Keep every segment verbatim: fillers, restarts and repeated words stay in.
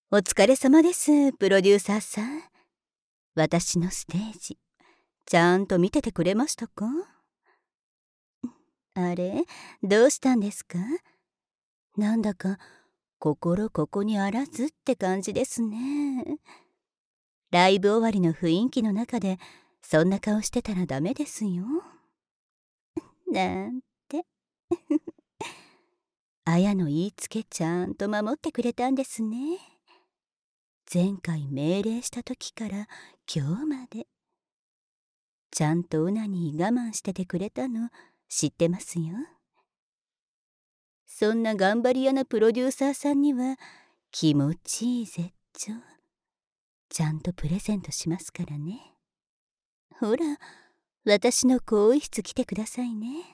お疲れ様です、プロデューサーさん。私のステージ、ちゃんと見ててくれましたか？あれ、どうしたんですか？なんだか、心ここにあらずって感じですね。ライブ終わりの雰囲気の中で、そんな顔してたらダメですよ。なんて。あやの言いつけちゃんと守ってくれたんですね。前回命令した時から今日まで。ちゃんとうなに我慢しててくれたの知ってますよ。そんな頑張り屋なプロデューサーさんには気持ちいい絶頂ちゃんとプレゼントしますからね。ほら、私の更衣室来てくださいね。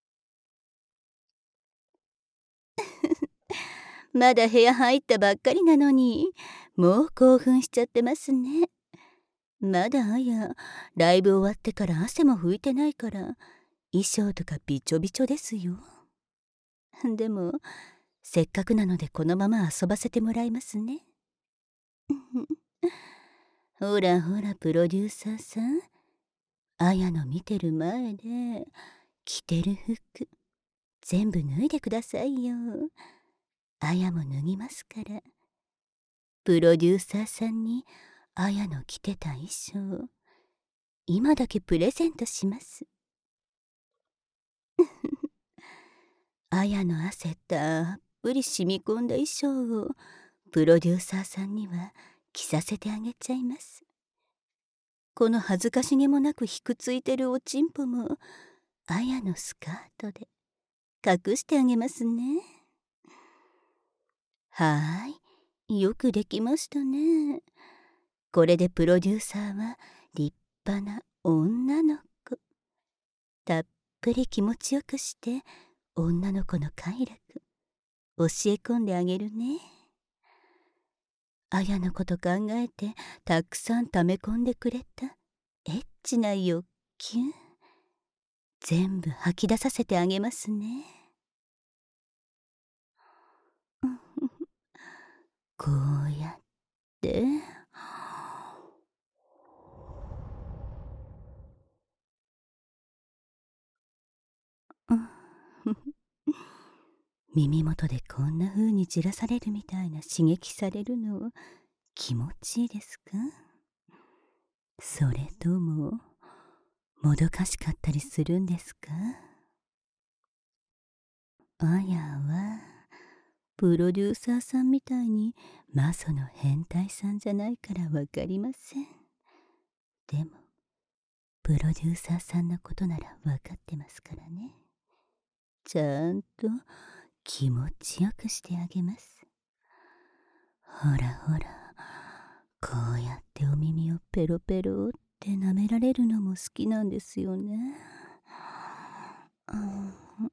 まだ部屋入ったばっかりなのにもう興奮しちゃってますね。まだあやライブ終わってから汗も拭いてないから衣装とかびちょびちょですよ。でもせっかくなのでこのまま遊ばせてもらいますね。ほらほらプロデューサーさん、あやの見てる前で着てる服全部脱いでくださいよ。あやも脱ぎますから。プロデューサーさんにあやの着てた衣装今だけプレゼントします。あやの汗たっぷり染み込んだ衣装をプロデューサーさんには着させてあげちゃいます。この恥ずかしげもなくひくついてるおちんぽもあやのスカートで隠してあげますね。はーい、よくできましたね。これでプロデューサーは立派な女の子。たっぷり気持ちよくして女の子の快楽教え込んであげるね。あやのこと考えてたくさん溜め込んでくれたエッチな欲求全部吐き出させてあげますね。こうやって耳元でこんな風にじらされるみたいな刺激されるの気持ちいいですか？それとももどかしかったりするんですか？あやはプロデューサーさんみたいにマソの変態さんじゃないからわかりません。でもプロデューサーさんのことならわかってますからね。ちゃんと気持ちよくしてあげます。ほらほら、こうやってお耳をペロペロって舐められるのも好きなんですよね。うん、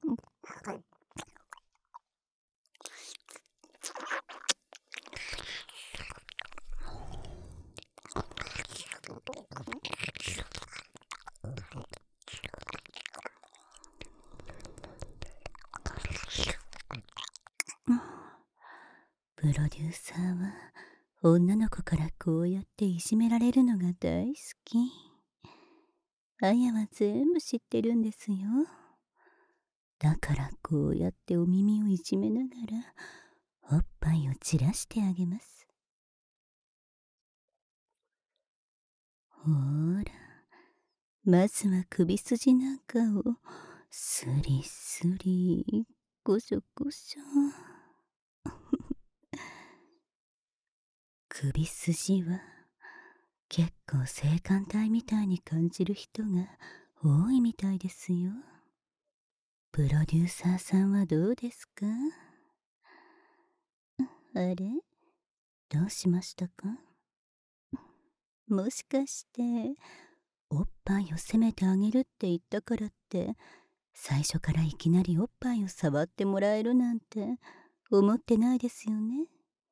プロデューサーは女の子からこうやっていじめられるのが大好き。あやは全部知ってるんですよ。だからこうやってお耳をいじめながらおっぱいを散らしてあげます。ほら、まずは首筋なんかをスリスリゴショゴショ。首筋は結構性感帯みたいに感じる人が多いみたいですよ。プロデューサーさんはどうですか？あれ、どうしましたか？もしかしておっぱいを責めてあげるって言ったからって最初からいきなりおっぱいを触ってもらえるなんて思ってないですよね。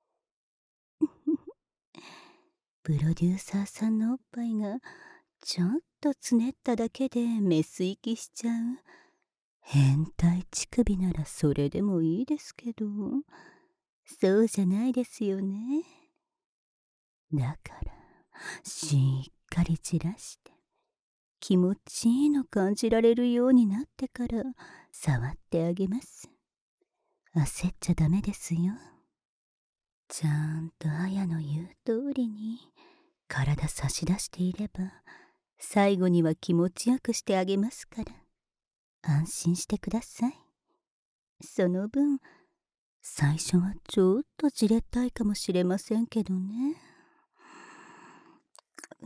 プロデューサーさんのおっぱいがちょっとつねっただけでメス息しちゃう変態乳首ならそれでもいいですけど、そうじゃないですよね。 だからしっかり散らして気持ちいいの感じられるようになってから触ってあげます。焦っちゃダメですよ。ちゃんとあやの言う通りに体差し出していれば最後には気持ちよくしてあげますから安心してください。その分最初はちょっとじれったいかもしれませんけどね。うん、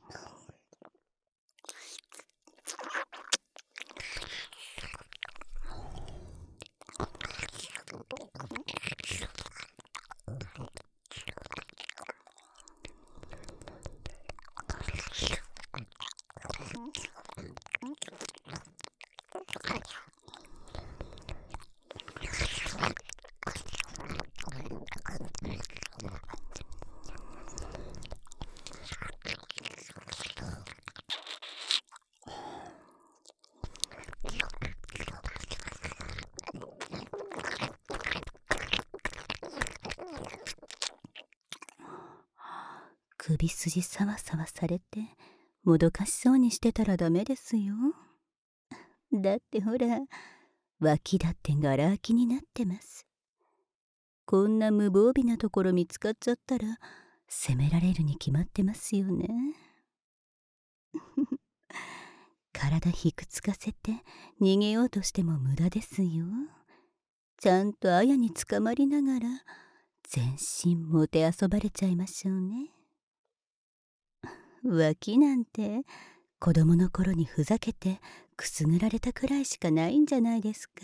首筋サワサワされてもどかしそうにしてたらダメですよ。だってほら脇だってガラ空きになってます。こんな無防備なところ見つかっちゃったら責められるに決まってますよね。体ひくつかせて逃げようとしても無駄ですよ。ちゃんとあやにつかまりながら全身もてあそばれちゃいましょうね。脇なんて子供の頃にふざけてくすぐられたくらいしかないんじゃないですか。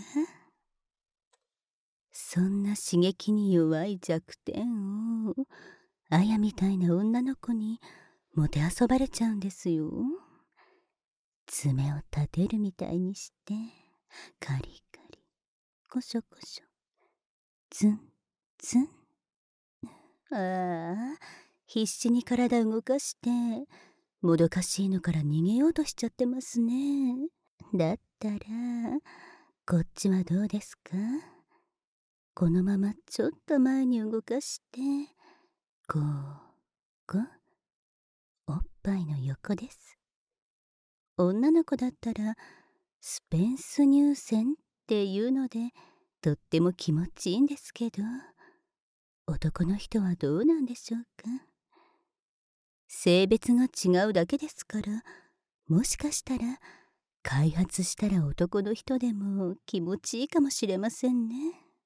そんな刺激に弱い弱点をあやみたいな女の子にもてあそばれちゃうんですよ。爪を立てるみたいにしてカリカリコショコショツンツン。ああ、必死に体動かしてもどかしいのから逃げようとしちゃってますね。だったらこっちはどうですか。このままちょっと前に動かしてこうこうおっぱいの横です。女の子だったらスペンス入線っていうのでとっても気持ちいいんですけど、男の人はどうなんでしょうか。性別が違うだけですから、もしかしたら開発したら男の人でも気持ちいいかもしれませんね。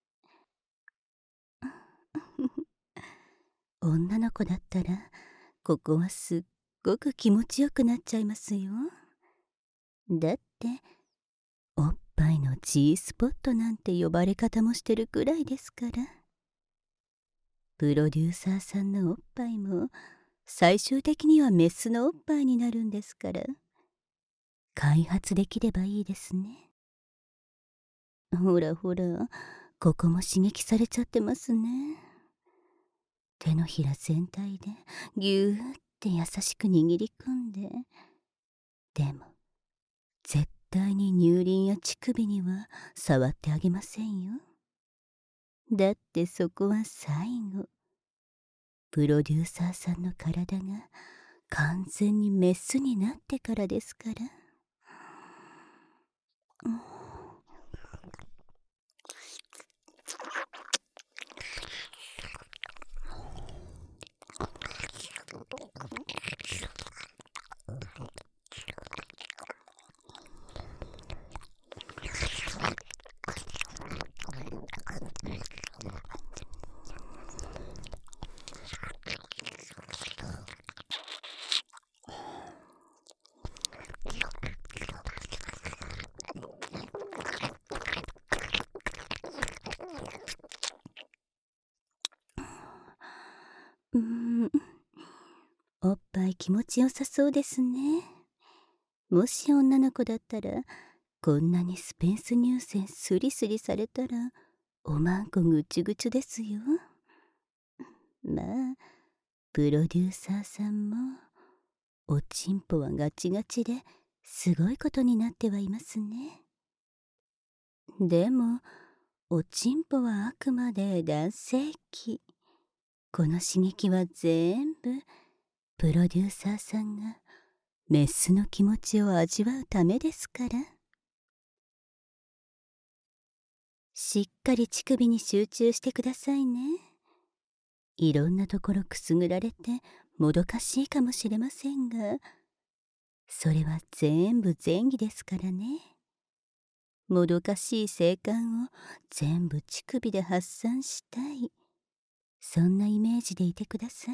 女の子だったらここはすっごく気持ちよくなっちゃいますよ。だっておっぱいの G スポットなんて呼ばれ方もしてるくらいですから。プロデューサーさんのおっぱいも最終的にはメスのおっぱいになるんですから、開発できればいいですね。ほらほら、ここも刺激されちゃってますね。手のひら全体でぎゅーって優しく握り込んで、でも絶対に乳輪や乳首には触ってあげませんよ。だってそこは最後プロデューサーさんの体が完全にメスになってからですから。うん、うーん、おっぱい気持ちよさそうですね。もし女の子だったらこんなにスペンス乳腺スリスリされたらおまんこぐちゅぐちゅですよ。まあプロデューサーさんもおちんぽはガチガチですごいことになってはいますね。でもおちんぽはあくまで男性器。 この刺激は全部プロデューサーさんがメスの気持ちを味わうためですから。しっかり乳首に集中してくださいね。いろんなところくすぐられてもどかしいかもしれませんが、それは全部前戯ですからね。もどかしい性感を全部乳首で発散したい、そんなイメージでいてください。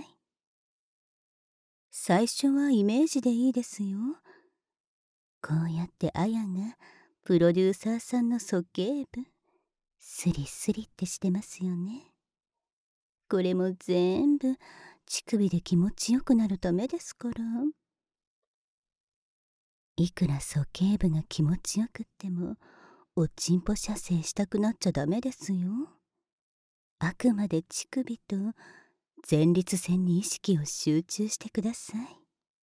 最初はイメージでいいですよ。こうやってアヤがプロデューサーさんの鼠径部スリスリってしてますよね。これも全部乳首で気持ちよくなるためですから。いくら鼠径部が気持ちよくってもおちんぽ射精したくなっちゃダメですよ。あくまで乳首と前立腺に意識を集中してください。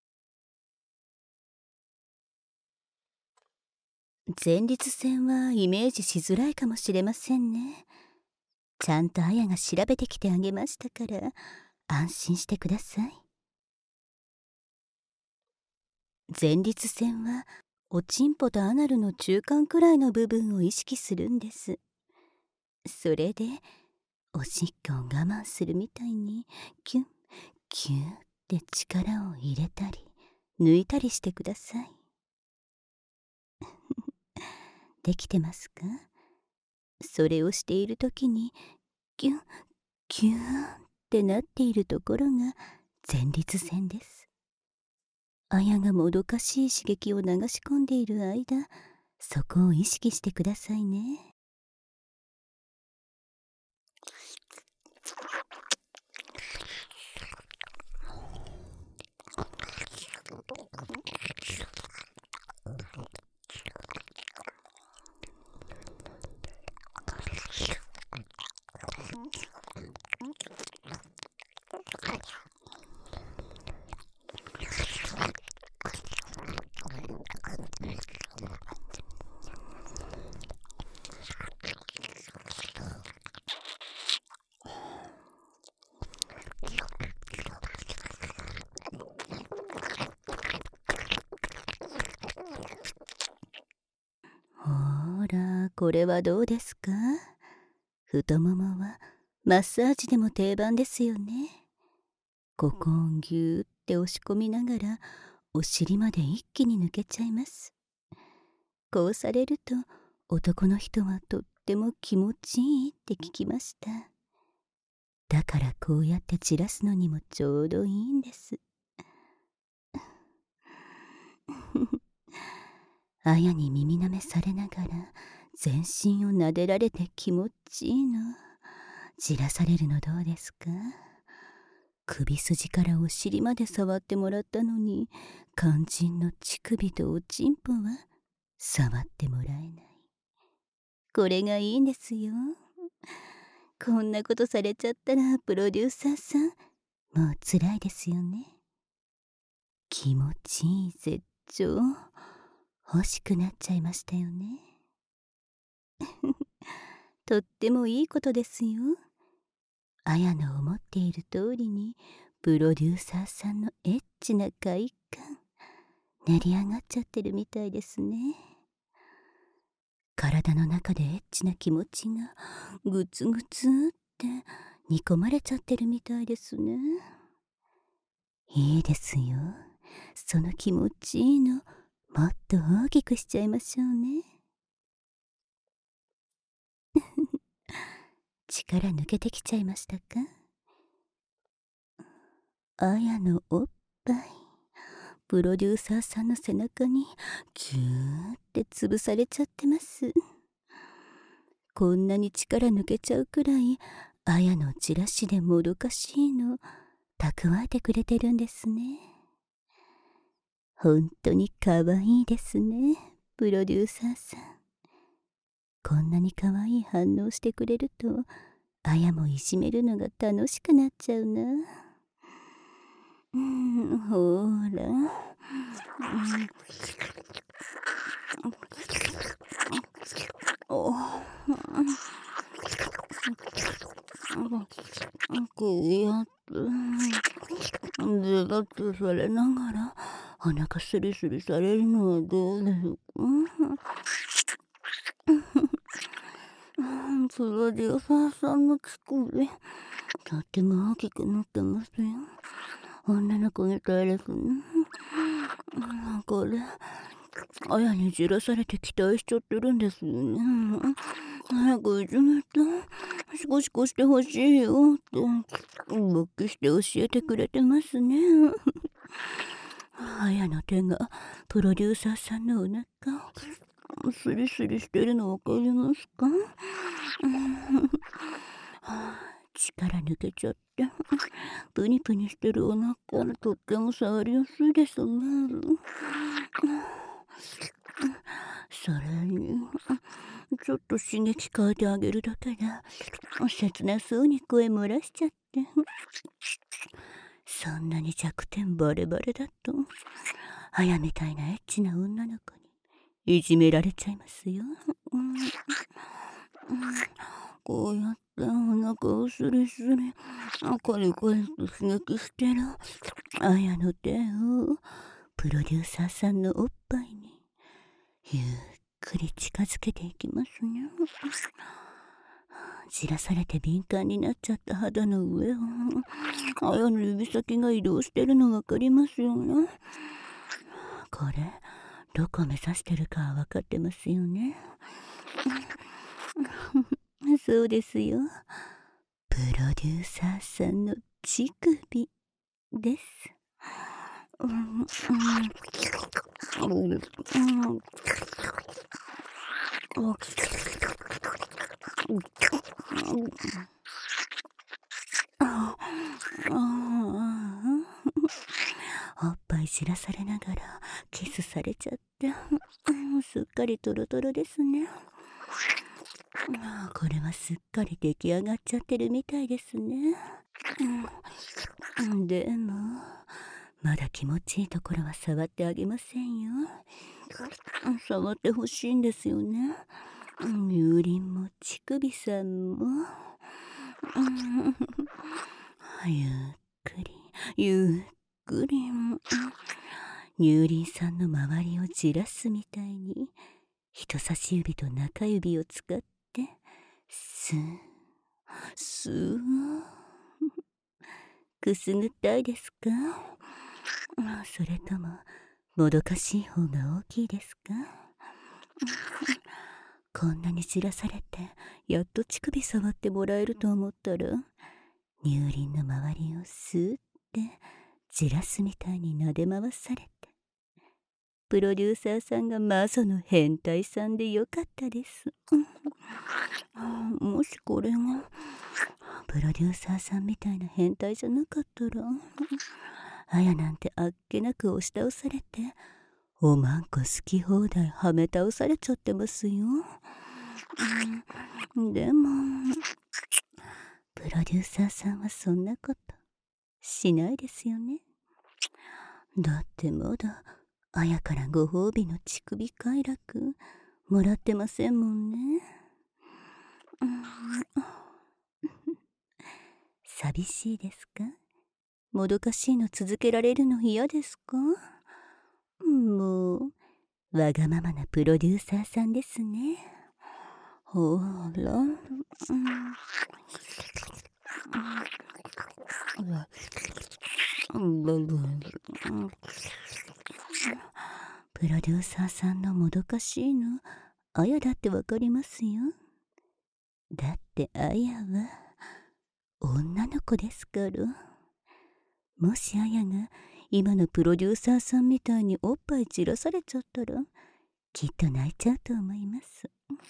前立腺はイメージしづらいかもしれませんね。ちゃんとあやが調べてきてあげましたから安心してください。前立腺はおちんぽとアナルの中間くらいの部分を意識するんです。それでおしっこを我慢するみたいにキュンキュンって力を入れたり抜いたりしてください。できてますか？それをしている時にキュンキュンってなっているところが前立腺です。あやがもどかしい刺激を流し込んでいる間、そこを意識してくださいね。ほーら、これはどうですか？太ももはマッサージでも定番ですよね。ここをぎゅーって押し込みながらお尻まで一気に抜けちゃいます。こうされると男の人はとっても気持ちいいって聞きました。だからこうやって散らすのにもちょうどいいんです。あやに耳舐めされながら全身を撫でられて気持ちいいの。じらされるのどうですか？首筋からお尻まで触ってもらったのに肝心の乳首とおちんぽは触ってもらえない。これがいいんですよ。こんなことされちゃったらプロデューサーさんもう辛いですよね。気持ちいい絶頂欲しくなっちゃいましたよね。とってもいいことですよ。あやの思っている通りにプロデューサーさんのエッチな快感練り上がっちゃってるみたいですね。体の中でエッチな気持ちがグツグツって煮込まれちゃってるみたいですね。いいですよ。その気持ちいいのもっと大きくしちゃいましょうね。力抜けてきちゃいましたか？あやのおっぱいプロデューサーさんの背中にギューって潰されちゃってます。こんなに力抜けちゃうくらいあやのチラシでもどかしいの蓄えてくれてるんですね。本当に可愛いですね、プロデューサーさん。こんなに可愛い反応してくれるとあやもいじめるのが楽しくなっちゃうな。うん、ほーら、うん、お、 こうやってでだってされながらお腹スリスリされるのはどうですか？プロデューサーさんの乳首とっても大きくなってますよ。女の子みたいですね。これ親にじらされて期待しちゃってるんですよね。早くいじめてシコシコしてほしいよって勃起して教えてくれてますね。綾の手がプロデューサーさんのお腹スリスリしてるのわかりますか？力抜けちゃってプニプニしてるお腹とっても触りやすいですね。それにちょっと刺激変えてあげるだけで切なそうに声漏らしちゃって、そんなに弱点バレバレだとあやみたいなエッチな女の子にいじめられちゃいますよ。うんうん、こうやってお腹をスリスリコリコリと刺激してるあやの手をプロデューサーさんのおっぱいにゆっくり近づけていきますね。じらされて敏感になっちゃった肌の上をあやの指先が移動してるのわかりますよね。これどこ目指してるかは分かってますよね。そうですよ、プロデューサーさんの乳首です。うんうんうんうんああおっぱい知らされながらキスされちゃってすっかりトロトロですね。これはすっかり出来上がっちゃってるみたいですね。でもまだ気持ちいいところは触ってあげませんよ。触ってほしいんですよね。乳輪も乳首さんもゆっくりゆっくり乳輪さんの周りをじらすみたいに人差し指と中指を使ってスースーくすぐったいですか？それとももどかしい方が大きいですか？こんなにじらされてやっと乳首触ってもらえると思ったら乳輪の周りをスーってじらすみたいに撫で回されて、プロデューサーさんがマゾの変態さんでよかったです。もしこれがプロデューサーさんみたいな変態じゃなかったらあやなんてあっけなく押し倒されておまんこ好き放題はめ倒されちゃってますよ。でもプロデューサーさんはそんなことしないですよね。だってまだあやからご褒美の乳首快楽もらってませんもんね。寂しいですか？もどかしいの続けられるの嫌ですか？もうわがままなプロデューサーさんですね。ほら、うん、プロデューサーさんのもどかしいのあやだってわかりますよ。だってあやは女の子ですから。もしあやが今のプロデューサーさんみたいにおっぱい散らされちゃったらきっと泣いちゃうと思います。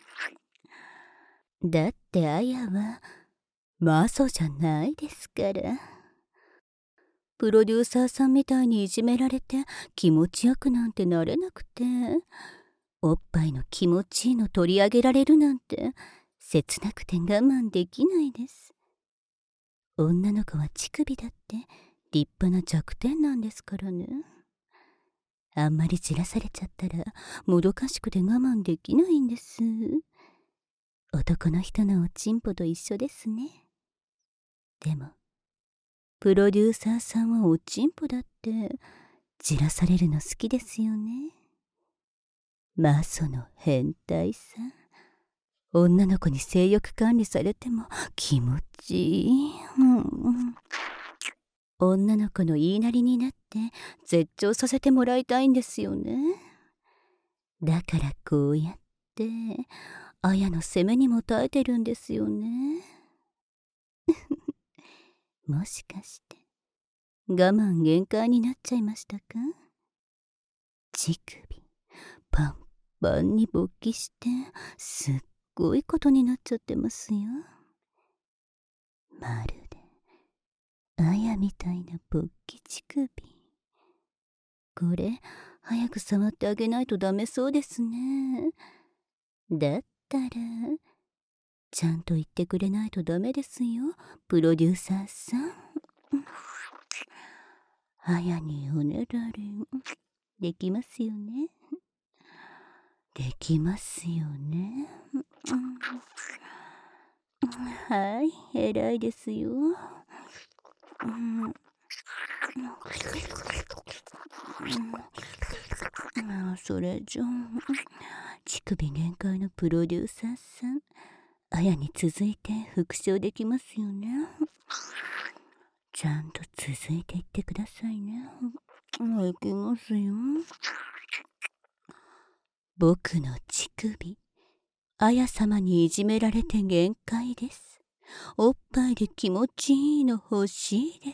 だってあやはマソじゃないですから。プロデューサーさんみたいにいじめられて気持ちよくなんてなれなくて、おっぱいの気持ちいいの取り上げられるなんて切なくて我慢できないです。女の子は乳首だって立派な弱点なんですからね。あんまりじらされちゃったらもどかしくて我慢できないんです。男の人のおちんぽと一緒ですね。 でも、プロデューサーさんはおちんぽだって、じらされるの好きですよね。まあその変態さん。女の子に性欲管理されても気持ちいい。うん、女の子の言いなりになって絶頂させてもらいたいんですよね。だからこうやって綾の責めにも耐えてるんですよね。もしかして我慢限界になっちゃいましたか？乳首パンパンに勃起してすっごいことになっちゃってますよ。まるであやみたいな勃起乳首。これ早く触ってあげないとダメそうですね。だったらちゃんと言ってくれないとダメですよ、プロデューサーさん。あやにおねだりできますよね。できますよね。はい、偉いですよ。うん、あそれじゃ乳首限界のプロデューサーさん、あやに続いて復唱できますよね。ちゃんと続いていってくださいね。もういきますよ。僕の乳首、あや様にいじめられて限界です。おっぱいで気持ちいいの欲しいです。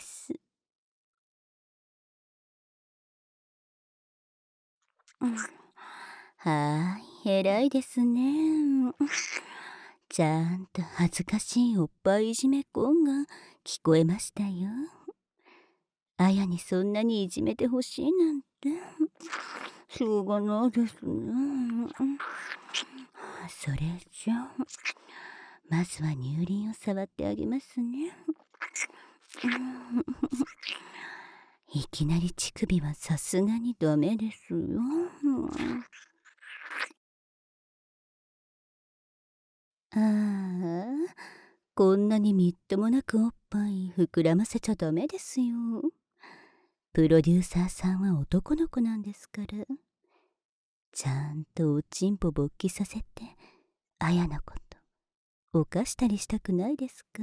うん、はーい、偉いですね。ちゃんと恥ずかしいおっぱいいじめ婚が聞こえましたよ。あやにそんなにいじめてほしいなんてしょうがないですね。それじゃまずは乳輪を触ってあげますね。いきなり乳首はさすがにダメですよ。ああ、こんなにみっともなくおっぱい膨らませちゃダメですよ。プロデューサーさんは男の子なんですから。ちゃんとおちんぽ勃起させて、あやのこと犯したりしたくないですか？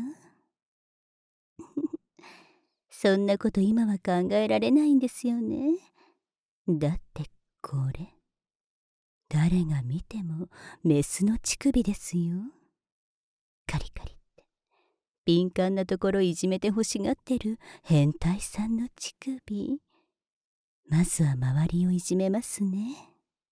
そんなこと今は考えられないんですよね。だってこれ、誰が見てもメスの乳首ですよ。カリカリって敏感なところいじめて欲しがってる変態さんの乳首。まずは周りをいじめますね。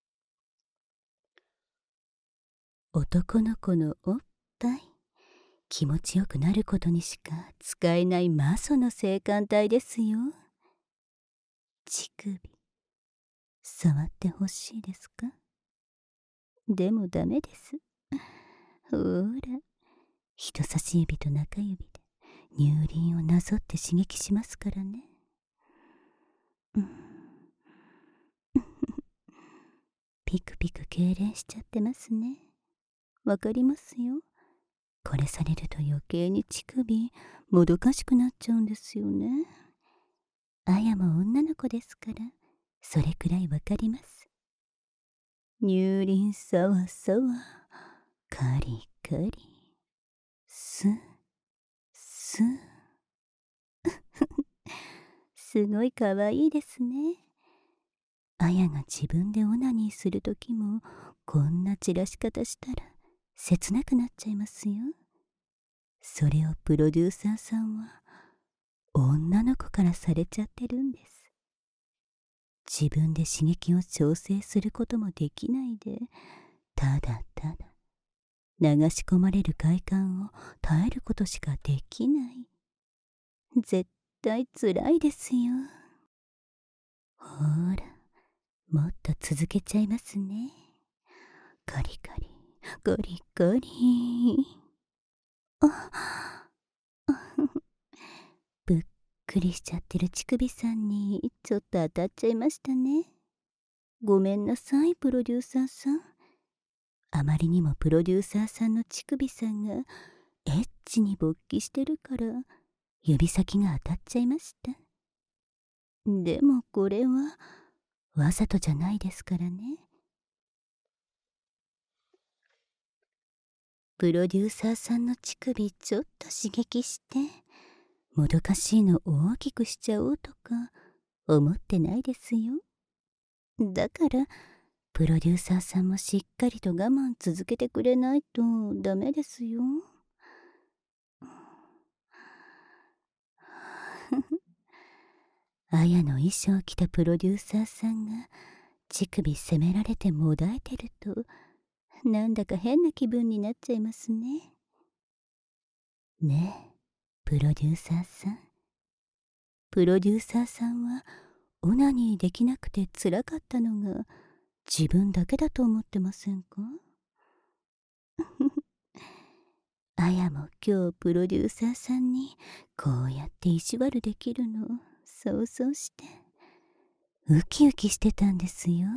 男の子のおっぱい、気持ちよくなることにしか使えない魔素の性感帯ですよ。乳首触ってほしいですか？でもダメです。ほら、人差し指と中指で乳輪をなぞって刺激しますからね。うん、ピクピク痙攣しちゃってますね。わかりますよ。これされると余計に乳首もどかしくなっちゃうんですよね。あやも女の子ですからそれくらいわかります。乳輪さわさわ、カリカリ、ススすごいかわいいですね。あやが自分でオナニーするときもこんな散らし方したら切なくなっちゃいますよ。それをプロデューサーさんは女の子からされちゃってるんです。自分で刺激を調整することもできないで、ただただ流し込まれる快感を耐えることしかできない。絶対つらいですよ。ほら、もっと続けちゃいますね。カリカリカリカリ。あぶっくりしちゃってる乳首さんにちょっと当たっちゃいましたね。ごめんなさい、プロデューサーさん。あまりにもプロデューサーさんの乳首さんがエッチに勃起してるから指先が当たっちゃいました。でもこれはわざとじゃないですからね。プロデューサーさんの乳首ちょっと刺激してもどかしいの大きくしちゃおうとか思ってないですよ。だからプロデューサーさんもしっかりと我慢続けてくれないとダメですよ。あやの衣装を着たプロデューサーさんが乳首責められてもだえてるとなんだか変な気分になっちゃいますね。ねえプロデューサーさん。プロデューサーさんはオナニーできなくてつらかったのが自分だけだと思ってませんか？あやも今日プロデューサーさんにこうやって意地悪できるの想像してウキウキしてたんですよ。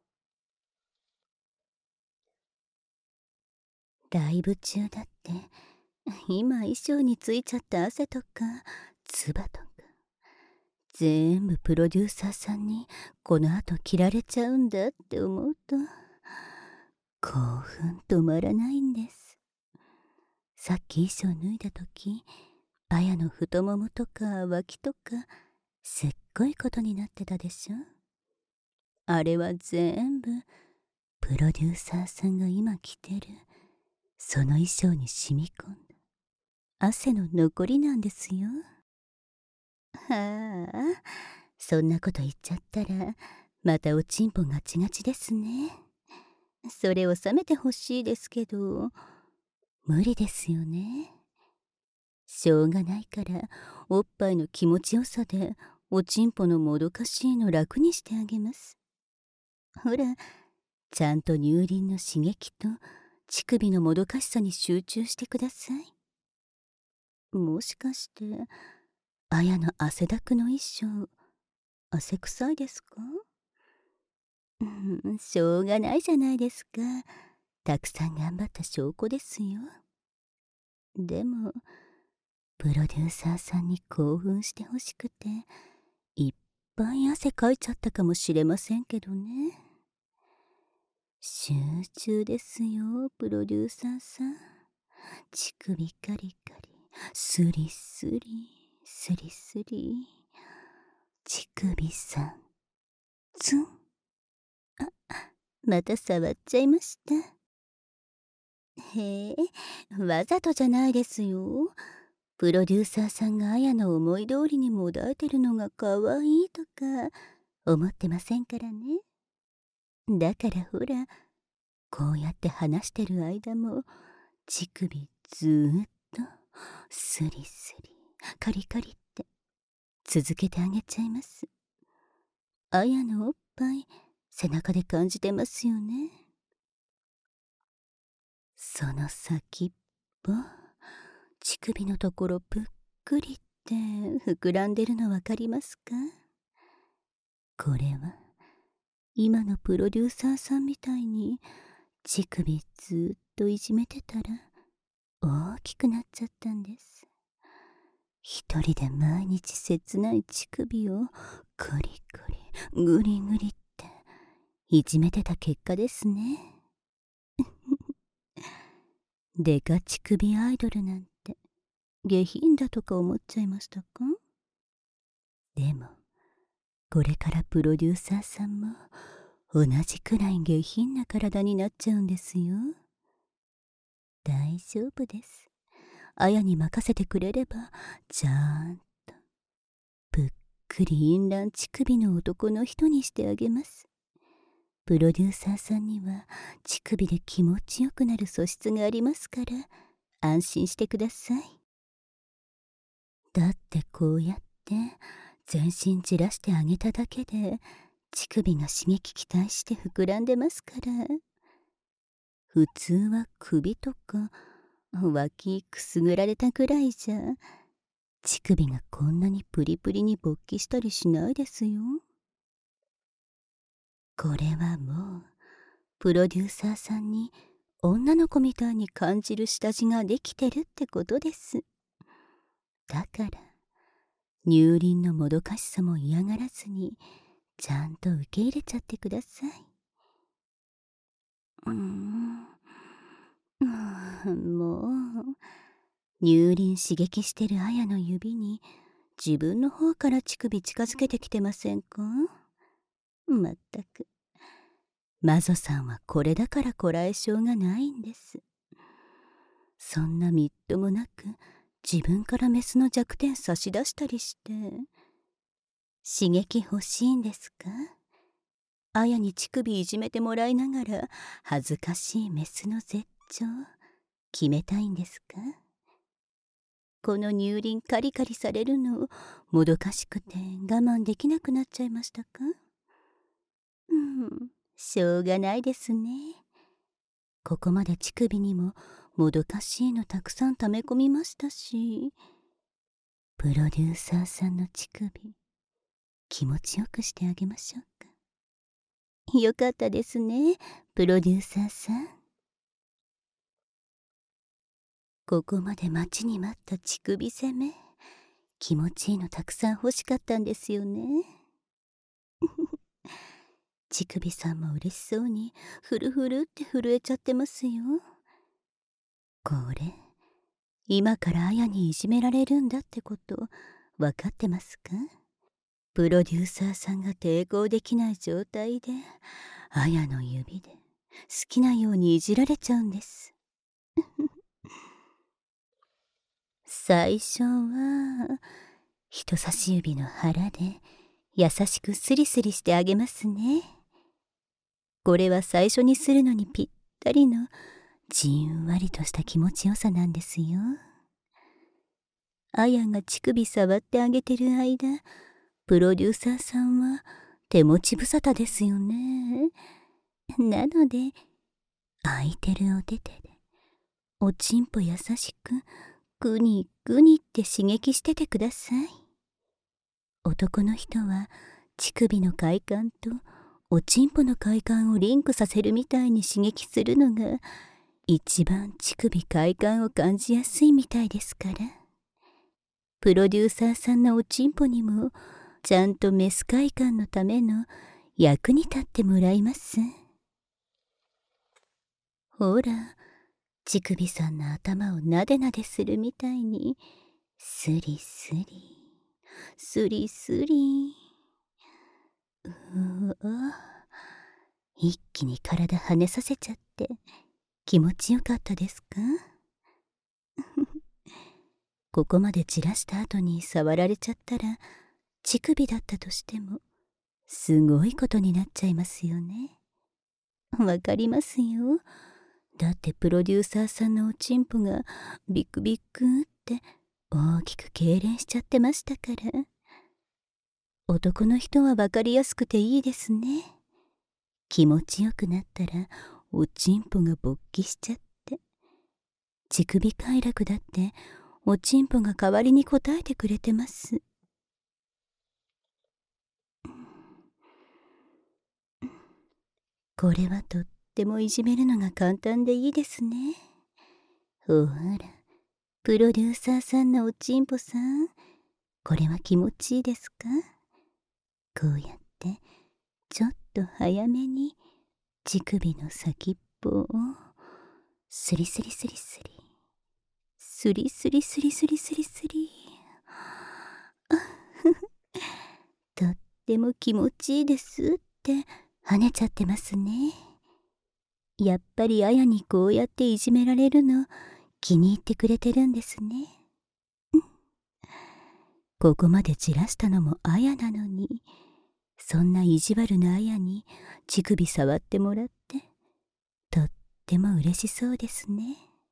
ライブ中だって今衣装についちゃった汗とか唾とか全部プロデューサーさんにこの後着られちゃうんだって思うと興奮止まらないんです。さっき衣装脱いだ時あやの太ももとか脇とかすっごいことになってたでしょ。あれは全部プロデューサーさんが今着てるその衣装に染み込んだ汗の残りなんですよ。はあ、そんなこと言っちゃったらまたおちんぽガチガチですね。それ収めてほしいですけど無理ですよね。しょうがないからおっぱいの気持ちよさでおちんぽのもどかしいの楽にしてあげます。ほらちゃんと乳輪の刺激と乳首のもどかしさに集中してください。もしかしてあやの汗だくの衣装汗臭いですか？うん、しょうがないじゃないですか。たくさん頑張った証拠ですよ。でもプロデューサーさんに興奮してほしくていっぱい汗かいちゃったかもしれませんけどね。集中ですよプロデューサーさん。乳首カリカリスリスリスリスリ乳首さんツン。あ、また触っちゃいました。へえ、わざとじゃないですよ。プロデューサーさんがあやの思い通りにもだえてるのがかわいいとか思ってませんからね。だからほらこうやって話してる間も乳首ずーっとスリスリカリカリって続けてあげちゃいます。あやのおっぱい背中で感じてますよね。その先っぽ乳首のところぷっくりって膨らんでるのわかりますか？これは今のプロデューサーさんみたいに乳首ずっといじめてたら大きくなっちゃったんです。一人で毎日切ない乳首をクリクリグリグリっていじめてた結果ですね。デカ乳首アイドルなんて下品だとか思っちゃいましたか？でもこれからプロデューサーさんも同じくらい下品な体になっちゃうんですよ。大丈夫です。あやに任せてくれればちゃんとぷっくり淫乱乳首の男の人にしてあげます。プロデューサーさんには乳首で気持ちよくなる素質がありますから安心してください。だってこうやって全身じらしてあげただけで乳首が刺激期待して膨らんでますから。普通は首とか脇くすぐられたくらいじゃ乳首がこんなにプリプリに勃起したりしないですよ。これはもうプロデューサーさんに女の子みたいに感じる下地ができてるってことです。だから乳輪のもどかしさも嫌がらずにちゃんと受け入れちゃってください。うーんもう乳輪刺激してる綾の指に自分の方から乳首近づけてきてませんか？まったくマゾさんはこれだからこらえ性がないんです。そんなみっともなく自分からメスの弱点差し出したりして刺激欲しいんですか？綾に乳首いじめてもらいながら恥ずかしいメスの絶頂決めたいんですか？この乳輪カリカリされるのもどかしくて我慢できなくなっちゃいましたか？うん、しょうがないですね。ここまで乳首にももどかしいのたくさん溜め込みましたし、プロデューサーさんの乳首気持ちよくしてあげましょうか。よかったですね、プロデューサーさん。ここまで待ちに待った乳首攻め、気持ちいいのたくさん欲しかったんですよね。乳首さんも嬉しそうにフルフルって震えちゃってますよ。これ今から綾にいじめられるんだってこと分かってますか？プロデューサーさんが抵抗できない状態で綾の指で好きなようにいじられちゃうんです。最初は人差し指の腹で優しくスリスリしてあげますね。これは最初にするのにぴったりのじんわりとした気持ちよさなんですよ。あやが乳首触ってあげてる間、プロデューサーさんは手持ち無沙汰ですよね。なので空いてるお手手でおちんぽ優しくグニグニって刺激しててください。男の人は乳首の快感とおちんぽの快感をリンクさせるみたいに刺激するのが一番乳首快感を感じやすいみたいですから。プロデューサーさんのおちんぽにもちゃんとメス快感のための役に立ってもらいます。ほら、乳首さんの頭をなでなでするみたいにスリスリスリスリ、うわ、一気に体跳ねさせちゃって気持ちよかったですか？ここまで散らした後に触られちゃったら乳首だったとしてもすごいことになっちゃいますよね。わかりますよ。だってプロデューサーさんのおちんぽがビクビクって大きく痙攣しちゃってましたから。男の人はわかりやすくていいですね。気持ちよくなったらおちんぽが勃起しちゃって乳首快楽だっておちんぽが代わりに答えてくれてます。これはとってもいじめるのが簡単でいいですね。ほら、プロデューサーさんのおちんぽさん、これは気持ちいいですか？こうやってちょっと早めに乳首の先っぽをスリスリスリスリスリスリスリスリスリスリとっても気持ちいいですって跳ねちゃってますね。やっぱりあやにこうやっていじめられるの気に入ってくれてるんですね。ここまで散らしたのもあやなのに、そんな意地悪なあやに乳首触ってもらってとっても嬉しそうですね。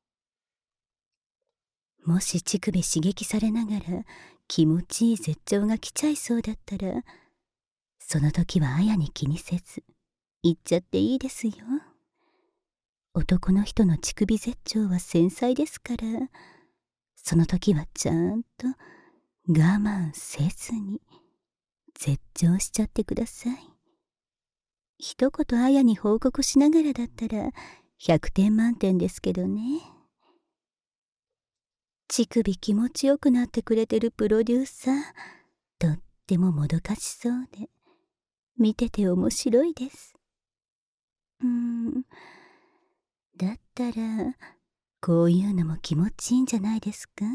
もし乳首刺激されながら気持ちいい絶頂が来ちゃいそうだったら、その時はあやに気にせず言っちゃっていいですよ。男の人の乳首絶頂は繊細ですから、その時はちゃんと我慢せずに絶頂しちゃってください。一言あやに報告しながらだったらひゃくてん満点ですけどね。乳首気持ちよくなってくれてるプロデューサーとってももどかしそうで、見てて面白いです。うーん、だったら、こういうのも気持ちいいんじゃないですか？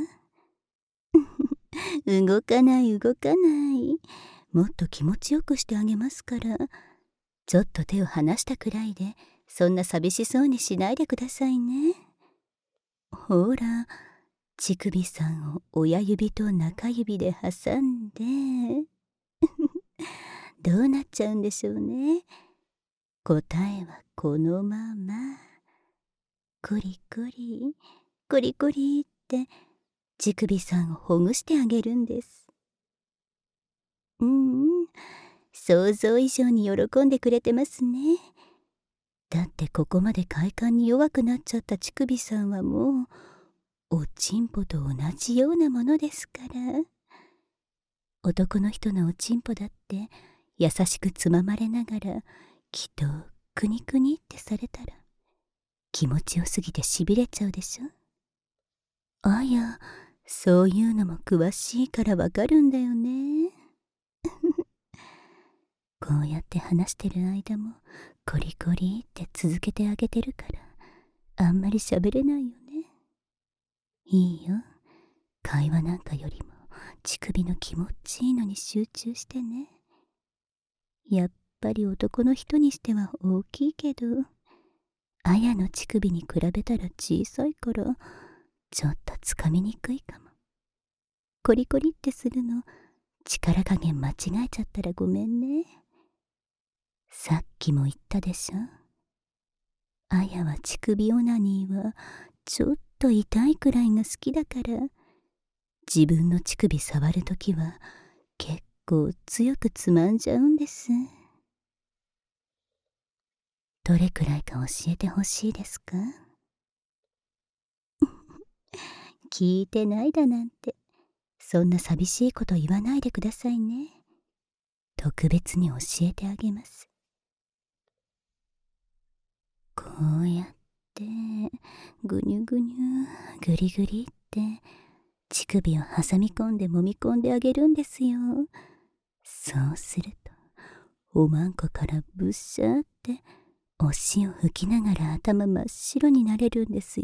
動かない動かない。もっと気持ちよくしてあげますから。ちょっと手を離したくらいで、そんな寂しそうにしないでくださいね。ほら、乳首さんを親指と中指で挟んで、どうなっちゃうんでしょうね。答えはこのまま。コリコリ、コリコリって乳首さんをほぐしてあげるんです。うんうん、想像以上に喜んでくれてますね。だってここまで快感に弱くなっちゃった乳首さんはもう、おちんぽと同じようなものですから。男の人のおちんぽだって優しくつままれながら、きっとクニクニってされたら気持ちよすぎてしびれちゃうでしょ。あや、そういうのも詳しいからわかるんだよね。こうやって話してる間もコリコリって続けてあげてるから、あんまり喋れないよね。いいよ、会話なんかよりも乳首の気持ちいいのに集中してね。やっぱり男の人にしては大きいけど、あやの乳首に比べたら小さいから、ちょっとつかみにくいかも。コリコリってするの、力加減間違えちゃったらごめんね。さっきも言ったでしょ。あやは乳首オナニーはちょっと痛いくらいが好きだから、自分の乳首触るときは結構強くつまんじゃうんです。どれくらいか教えてほしいですか？聞いてないだなんて、そんな寂しいこと言わないでくださいね。特別に教えてあげます。こうやってぐにゅぐにゅぐりぐりって乳首を挟み込んで揉み込んであげるんですよ。そうするとおまんこからブッシャーってお塩吹きながら頭真っ白になれるんですよ。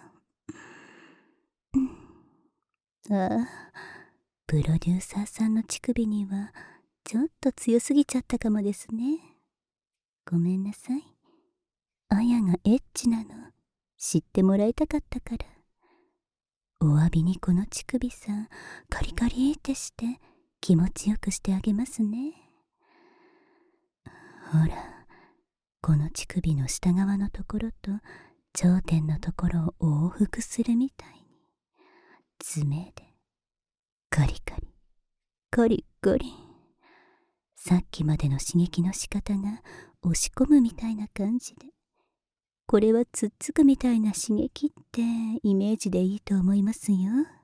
ああ、プロデューサーさんの乳首にはちょっと強すぎちゃったかもですね。ごめんなさい。あやがエッチなの知ってもらいたかったから。お詫びにこの乳首さんカリカリってして気持ちよくしてあげますね。ほら、この乳首の下側のところと頂点のところを往復するみたいに爪でカリカリコリコリ、さっきまでの刺激の仕方が押し込むみたいな感じで、これはつっつくみたいな刺激ってイメージでいいと思いますよ。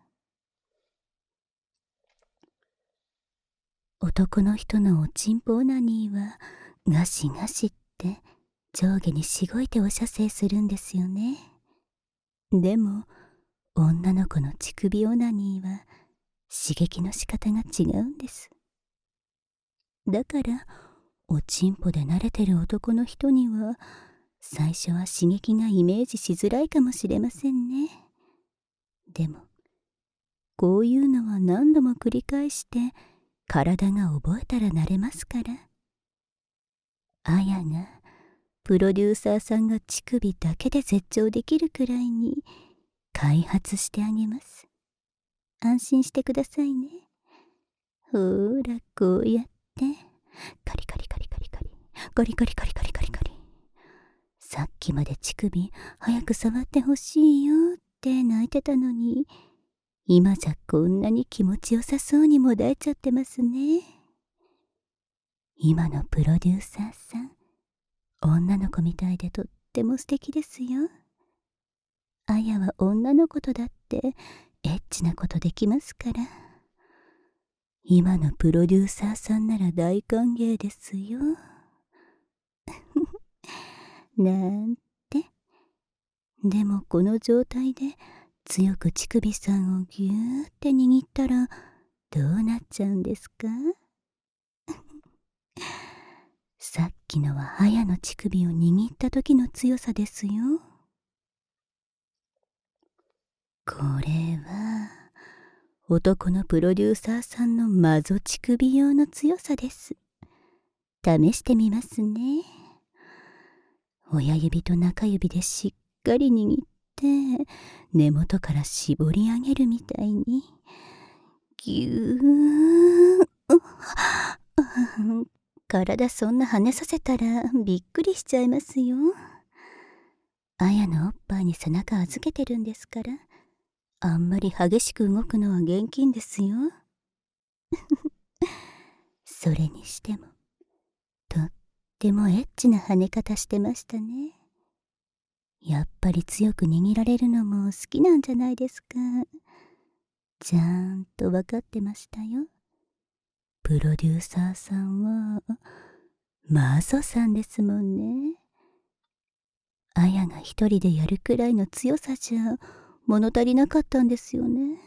男の人のおちんぽオナニーはガシガシって上下にしごいてお射精するんですよね。でも女の子の乳首オナニーは刺激の仕方が違うんです。だからおちんぽで慣れてる男の人には最初は刺激がイメージしづらいかもしれませんね。でもこういうのは何度も繰り返して体が覚えたら慣れますから。あやがプロデューサーさんが乳首だけで絶頂できるくらいに開発してあげます。安心してくださいね。ほーら、こうやってカリカリカリカリカリカリカリカリカリカリカリ、さっきまで乳首早く触ってほしいよって泣いてたのに、今じゃこんなに気持ちよさそうにもだえちゃってますね。今のプロデューサーさん、女の子みたいでとっても素敵ですよ。あやは女の子とだってエッチなことできますから。今のプロデューサーさんなら大歓迎ですよ。なんて。でもこの状態で強く乳首さんをぎゅーって握ったらどうなっちゃうんですか？さっきのは綾の乳首を握った時の強さですよ。これは男のプロデューサーさんのマゾ乳首用の強さです。試してみますね。親指と中指でしっかり握って根元から絞り上げるみたいにぎゅー体そんな跳ねさせたらびっくりしちゃいますよ。綾のおっぱいに背中預けてるんですから、あんまり激しく動くのは厳禁ですよ。それにしてもとってもエッチな跳ね方してましたね。やっぱり強く握られるのも好きなんじゃないですか。ちゃんと分かってましたよ。プロデューサーさんはマゾさんですもんね。綾が一人でやるくらいの強さじゃ物足りなかったんですよね。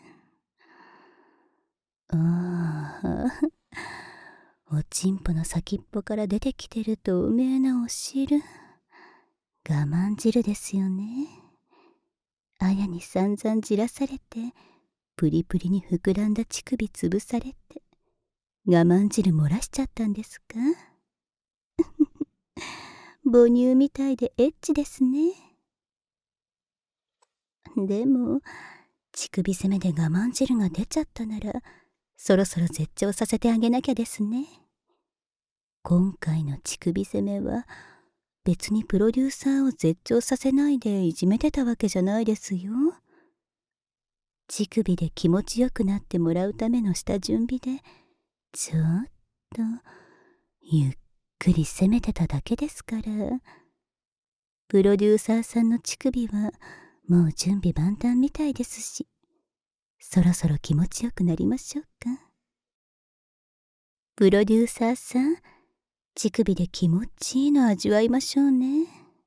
ああ、おちんぽの先っぽから出てきてる透明なお汁、我慢汁ですよね。綾に散々じらされてプリプリに膨らんだ乳首潰されて我慢汁漏らしちゃったんですか？母乳みたいでエッチですね。でも乳首攻めで我慢汁が出ちゃったならそろそろ絶頂させてあげなきゃですね。今回の乳首攻めは別にプロデューサーを絶頂させないでいじめてたわけじゃないですよ。乳首で気持ちよくなってもらうための下準備でちょっとゆっくり攻めてただけですから。プロデューサーさんの乳首はもう準備万端みたいですし、そろそろ気持ちよくなりましょうか。プロデューサーさん、乳首で気持ちいいの味わいましょうね。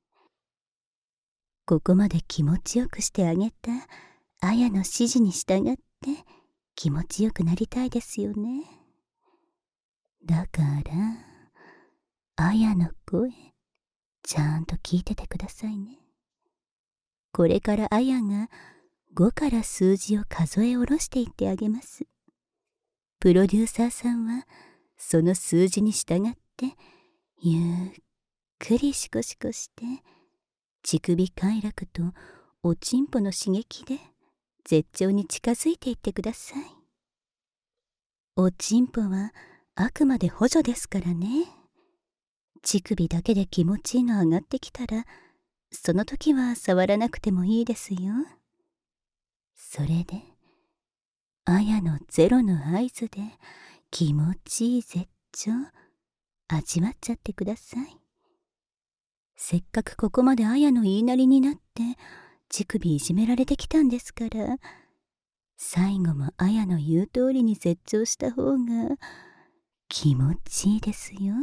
ここまで気持ちよくしてあげた綾の指示に従って気持ちよくなりたいですよね。だから綾の声ちゃんと聞いててくださいね。これから綾がごから数字を数え下ろしていってあげます。プロデューサーさんはその数字に従ってゆっくりシコシコして乳首快楽とおちんぽの刺激で絶頂に近づいていってください。おちんぽはあくまで補助ですからね。乳首だけで気持ちいいの上がってきたらその時は触らなくてもいいですよ。それで綾のゼロの合図で気持ちいい絶頂味わっちゃってください。せっかくここまで綾の言いなりになって乳首いじめられてきたんですから、最後も綾の言う通りに絶頂した方が気持ちいいですよ。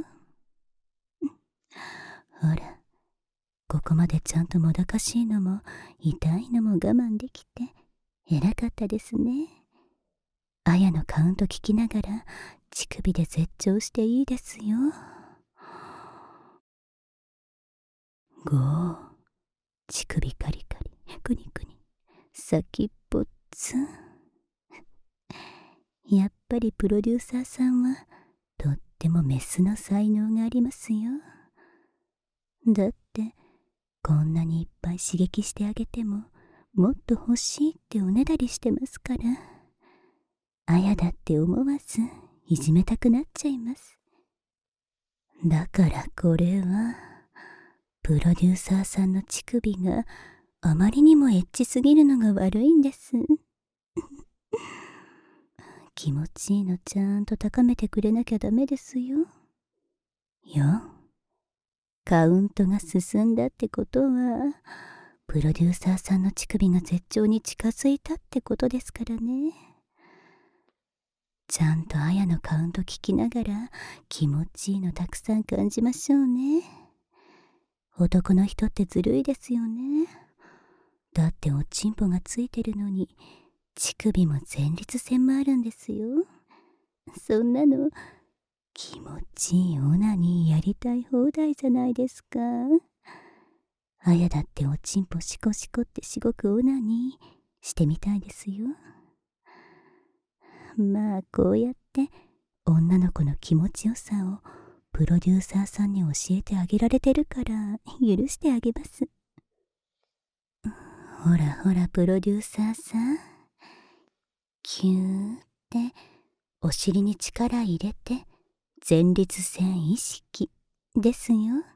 ほら、ここまでちゃんともどかしいのも痛いのも我慢できて偉かったですね。綾のカウント聞きながら乳首で絶頂していいですよ。ご、乳首カリカリ、クニクニ、先っぽつん。やっぱりプロデューサーさんはとってもメスの才能がありますよ。だってこんなにいっぱい刺激してあげてももっと欲しいっておねだりしてますから、綾だって思わずいじめたくなっちゃいます。だからこれはプロデューサーさんの乳首があまりにもエッチすぎるのが悪いんです。気持ちいいのちゃんと高めてくれなきゃダメですよ。よん、カウントが進んだってことはプロデューサーさんの乳首が絶頂に近づいたってことですからね。ちゃんと綾のカウント聞きながら気持ちいいのたくさん感じましょうね。男の人ってずるいですよね。だっておちんぽがついてるのに乳首も前立腺もあるんですよ。 そんなの気持ちいいオナニーやりたい放題じゃないですか。あやだっておちんぽシコシコってしごくオナニーしてみたいですよ。まあこうやって女の子の気持ちよさをプロデューサーさんに教えてあげられてるから許してあげます。ほらほらプロデューサーさん、キューってお尻に力入れて前立腺意識ですよ。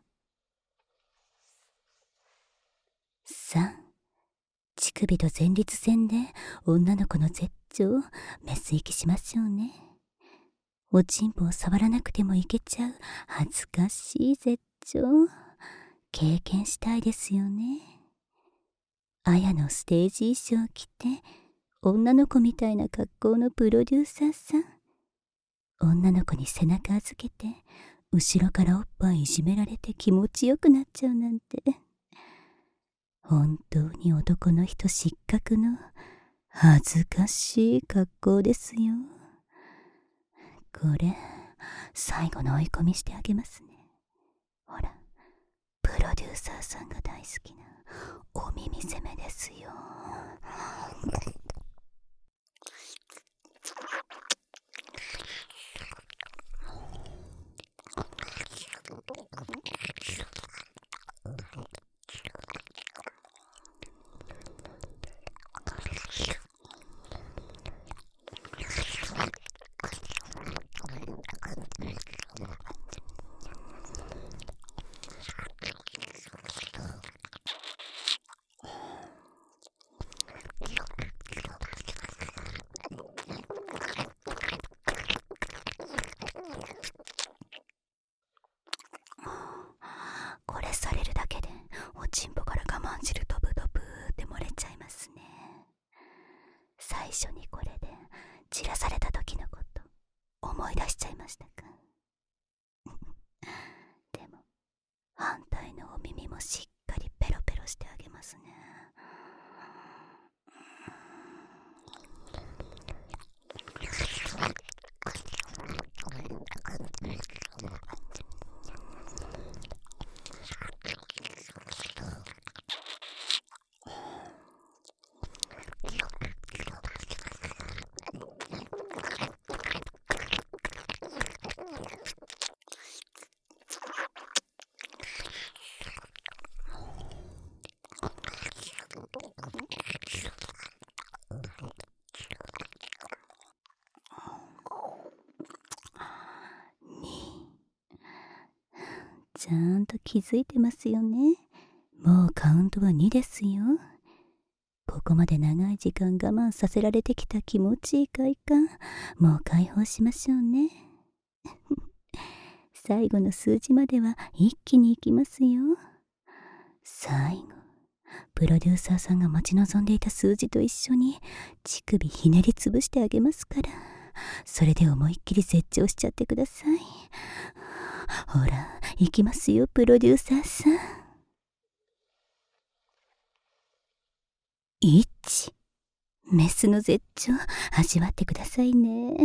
さん、乳首と前立腺で女の子の絶頂メス行きしましょうね。おちんぽを触らなくてもいけちゃう恥ずかしい絶頂経験したいですよね。あやのステージ衣装着て女の子みたいな格好のプロデューサーさん、女の子に背中預けて後ろからおっぱいいじめられて気持ちよくなっちゃうなんて、本当に男の人失格の恥ずかしい格好ですよ。これ最後の追い込みしてあげますね。ほらプロデューサーさんが大好きなお耳攻めですよ。これされるだけでおちんぽから我慢汁ドブドブって漏れちゃいますね。最初にこれで散らされた時のこと思い出しちゃいましたか？でも反対のお耳もしっかりペロペロしてあげますね。ちゃんと気づいてますよね。もうカウントはにですよ。ここまで長い時間我慢させられてきた気持ちいい快感、もう解放しましょうね。最後の数字までは一気にいきますよ。最後、プロデューサーさんが待ち望んでいた数字と一緒に乳首ひねりつぶしてあげますから、それで思いっきり絶頂しちゃってください。ほら、行きますよプロデューサーさん。いち、メスの絶頂味わってくださいね。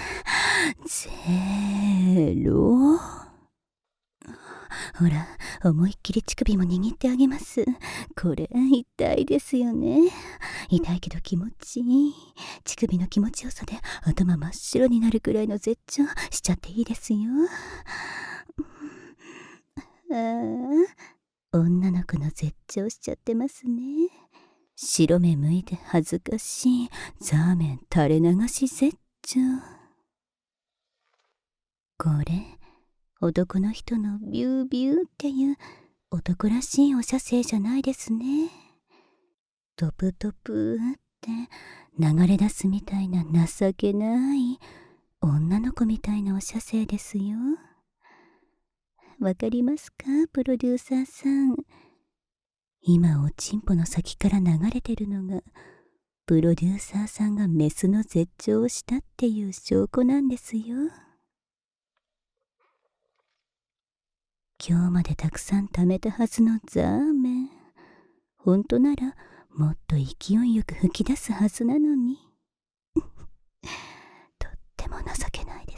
ゼロ。ほら、思いっきり乳首も握ってあげます。これ痛いですよね。痛いけど気持ちいい。乳首の気持ちよさで頭真っ白になるくらいの絶頂しちゃっていいですよ。ああ、女の子の絶頂しちゃってますね。白目向いて恥ずかしいザーメン垂れ流し絶頂。これ男の人のビュービューっていう男らしいお射精じゃないですね。トプトプって流れ出すみたいな情けない女の子みたいなお射精ですよ。わかりますかプロデューサーさん。今おちんぽの先から流れてるのがプロデューサーさんがメスの絶頂をしたっていう証拠なんですよ。今日までたくさん貯めたはずのザーメン、本当ならもっと勢いよく吹き出すはずなのにとっても情けないです。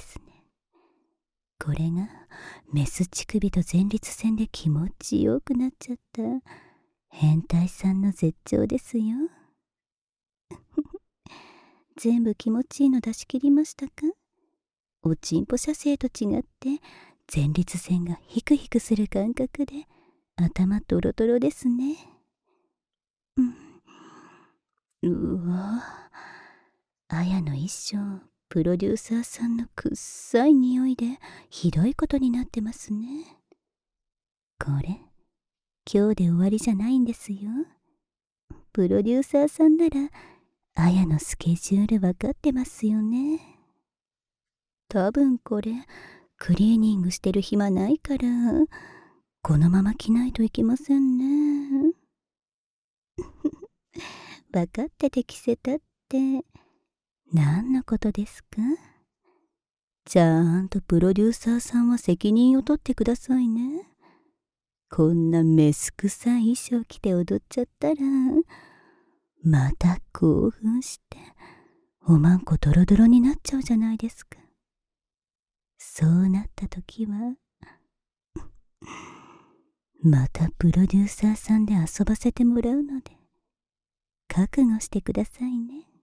これがメス乳首と前立腺で気持ちよくなっちゃった変態さんの絶頂ですよ。全部気持ちいいの出し切りましたか？おちんぽ射精と違って前立腺がヒクヒクする感覚で頭トロトロですね。うん、うわ、あやの一生プロデューサーさんのくっさい匂いでひどいことになってますね。これ今日で終わりじゃないんですよ。プロデューサーさんならあやのスケジュール分かってますよね。多分これクリーニングしてる暇ないからこのまま着ないといけませんね。分かってて着せたって何のことですか？ちゃんとプロデューサーさんは責任を取ってくださいね。こんなメス臭い衣装着て踊っちゃったらまた興奮しておまんこドロドロになっちゃうじゃないですか。そうなった時はまたプロデューサーさんで遊ばせてもらうので覚悟してくださいね。